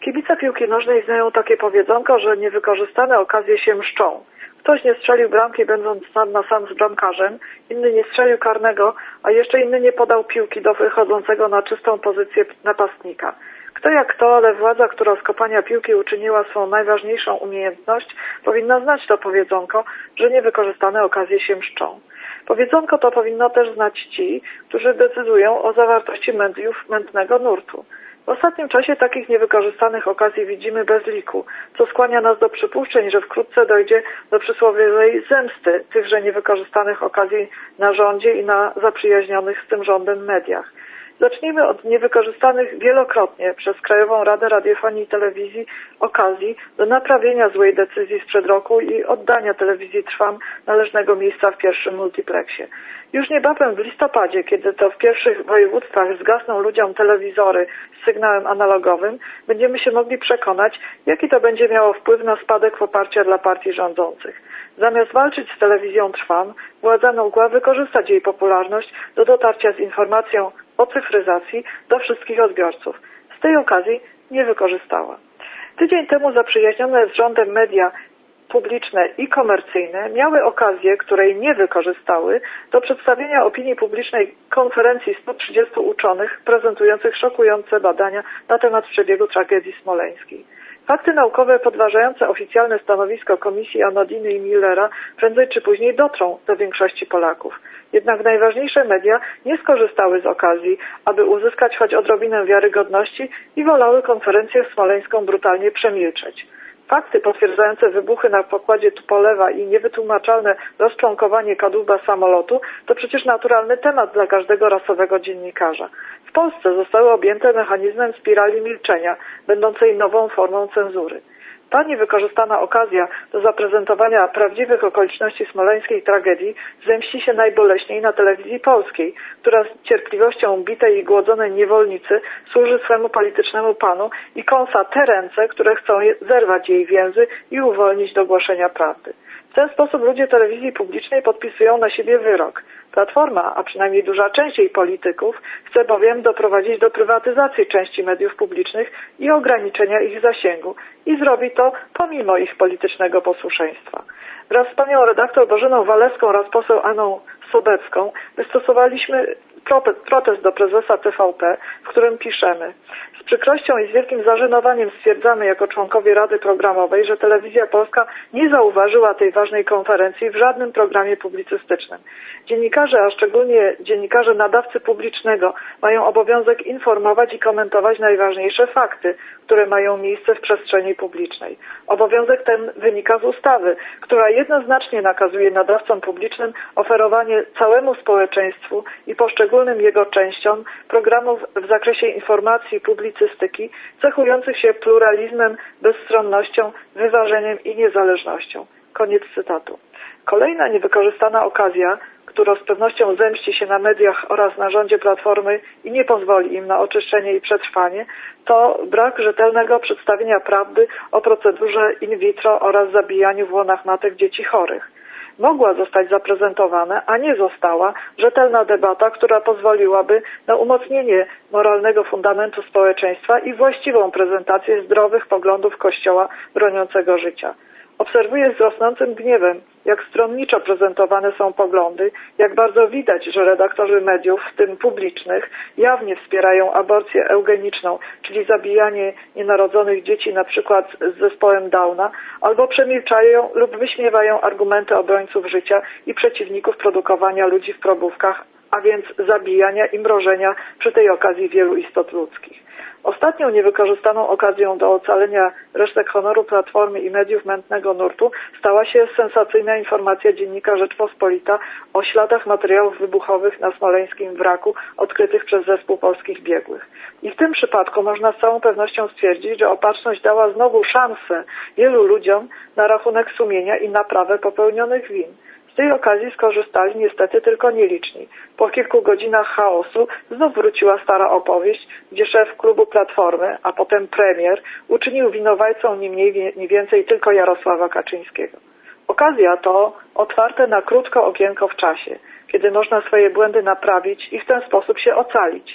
Kibice piłki nożnej znają takie powiedzonko, że niewykorzystane okazje się mszczą. Ktoś nie strzelił bramki, będąc sam na sam z bramkarzem, inny nie strzelił karnego, a jeszcze inny nie podał piłki do wychodzącego na czystą pozycję napastnika. Kto jak kto, ale władza, która z kopania piłki uczyniła swą najważniejszą umiejętność, powinna znać to powiedzonko, że niewykorzystane okazje się mszczą. Powiedzonko to powinno też znać ci, którzy decydują o zawartości mediów mętnego nurtu. W ostatnim czasie takich niewykorzystanych okazji widzimy bez liku, co skłania nas do przypuszczeń, że wkrótce dojdzie do przysłowiowej zemsty tychże niewykorzystanych okazji na rządzie i na zaprzyjaźnionych z tym rządem mediach. Zacznijmy od niewykorzystanych wielokrotnie przez Krajową Radę Radiofonii i Telewizji okazji do naprawienia złej decyzji sprzed roku i oddania telewizji Trwam należnego miejsca w pierwszym multiplexie. Już niebawem w listopadzie, kiedy to w pierwszych województwach zgasną ludziom telewizory z sygnałem analogowym, będziemy się mogli przekonać, jaki to będzie miało wpływ na spadek poparcia dla partii rządzących. Zamiast walczyć z telewizją Trwam, władza mogła wykorzystać jej popularność do dotarcia z informacją o cyfryzacji do wszystkich odbiorców. Z tej okazji nie wykorzystała. Tydzień temu zaprzyjaźnione z rządem media publiczne i komercyjne miały okazję, której nie wykorzystały, do przedstawienia opinii publicznej konferencji 130 uczonych prezentujących szokujące badania na temat przebiegu tragedii smoleńskiej. Fakty naukowe podważające oficjalne stanowisko Komisji Anodiny i Millera prędzej czy później dotrą do większości Polaków. Jednak najważniejsze media nie skorzystały z okazji, aby uzyskać choć odrobinę wiarygodności i wolały konferencję smoleńską brutalnie przemilczeć. Fakty potwierdzające wybuchy na pokładzie Tupolewa i niewytłumaczalne rozczłonkowanie kadłuba samolotu to przecież naturalny temat dla każdego rasowego dziennikarza. W Polsce zostały objęte mechanizmem spirali milczenia, będącej nową formą cenzury. Ta niewykorzystana okazja do zaprezentowania prawdziwych okoliczności smoleńskiej tragedii zemści się najboleśniej na telewizji polskiej, która z cierpliwością bitej i głodzonej niewolnicy służy swemu politycznemu panu i kąsa te ręce, które chcą zerwać jej więzy i uwolnić do głoszenia prawdy. W ten sposób ludzie telewizji publicznej podpisują na siebie wyrok. Platforma, a przynajmniej duża część jej polityków, chce bowiem doprowadzić do prywatyzacji części mediów publicznych i ograniczenia ich zasięgu i zrobi to pomimo ich politycznego posłuszeństwa. Wraz z panią redaktor Bożeną Walewską oraz poseł Anną Sobecką wystosowaliśmy protest do prezesa TVP, w którym piszemy: z przykrością i z wielkim zażenowaniem stwierdzamy jako członkowie Rady Programowej, że Telewizja Polska nie zauważyła tej ważnej konferencji w żadnym programie publicystycznym. Dziennikarze, a szczególnie dziennikarze nadawcy publicznego, mają obowiązek informować i komentować najważniejsze fakty, które mają miejsce w przestrzeni publicznej. Obowiązek ten wynika z ustawy, która jednoznacznie nakazuje nadawcom publicznym oferowanie całemu społeczeństwu i poszczególnym jego częściom programów w zakresie informacji i publicystyki cechujących się pluralizmem, bezstronnością, wyważeniem i niezależnością. Koniec cytatu. Kolejna niewykorzystana okazja, która z pewnością zemści się na mediach oraz na rządzie Platformy i nie pozwoli im na oczyszczenie i przetrwanie, to brak rzetelnego przedstawienia prawdy o procedurze in vitro oraz zabijaniu w łonach matek dzieci chorych. Mogła zostać zaprezentowana, a nie została, rzetelna debata, która pozwoliłaby na umocnienie moralnego fundamentu społeczeństwa i właściwą prezentację zdrowych poglądów Kościoła broniącego życia. Obserwuję z rosnącym gniewem, jak stronniczo prezentowane są poglądy, jak bardzo widać, że redaktorzy mediów, w tym publicznych, jawnie wspierają aborcję eugeniczną, czyli zabijanie nienarodzonych dzieci na przykład z zespołem Downa, albo przemilczają lub wyśmiewają argumenty obrońców życia i przeciwników produkowania ludzi w probówkach, a więc zabijania i mrożenia przy tej okazji wielu istot ludzkich. Ostatnią niewykorzystaną okazją do ocalenia resztek honoru Platformy i mediów mętnego nurtu stała się sensacyjna informacja dziennika Rzeczpospolita o śladach materiałów wybuchowych na smoleńskim wraku odkrytych przez zespół polskich biegłych. I w tym przypadku można z całą pewnością stwierdzić, że opatrzność dała znowu szansę wielu ludziom na rachunek sumienia i naprawę popełnionych win. Z tej okazji skorzystali niestety tylko nieliczni. Po kilku godzinach chaosu znów wróciła stara opowieść, gdzie szef klubu Platformy, a potem premier, uczynił winowajcą ni mniej ni więcej tylko Jarosława Kaczyńskiego. Okazja to otwarte na krótko okienko w czasie, kiedy można swoje błędy naprawić i w ten sposób się ocalić.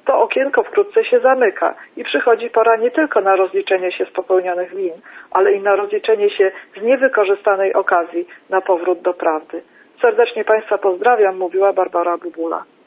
To okienko wkrótce się zamyka i przychodzi pora nie tylko na rozliczenie się z popełnionych win, ale i na rozliczenie się z niewykorzystanej okazji na powrót do prawdy. Serdecznie Państwa pozdrawiam, mówiła Barbara Bubula.